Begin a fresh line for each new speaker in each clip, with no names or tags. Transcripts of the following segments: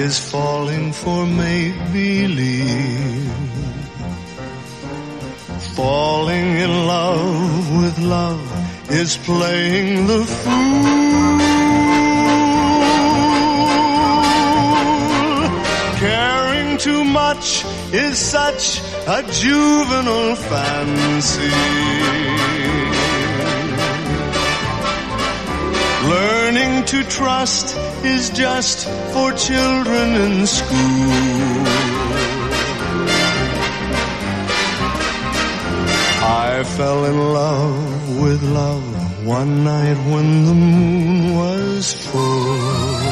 is falling for make-believe. Falling in love with love is playing the fool. Caring too much is such a juvenile fancy. Learning to trust is just for children in school. I fell in love with love one night when the moon was full.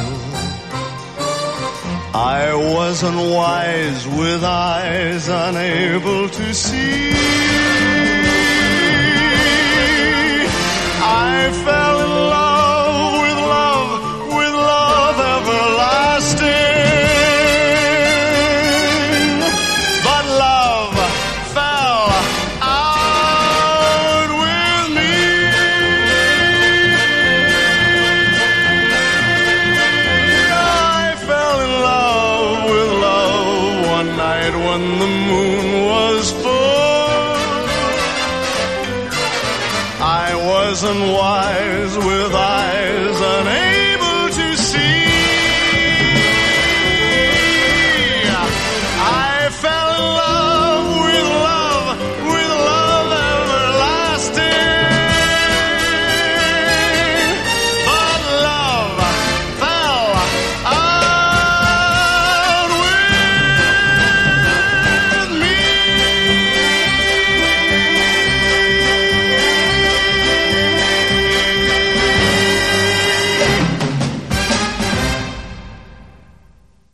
I was unwise with eyes unable to see. I fell in love with love everlasting. But love fell out with me. I fell in love with love one night when the moon was full. I was unwise with eyes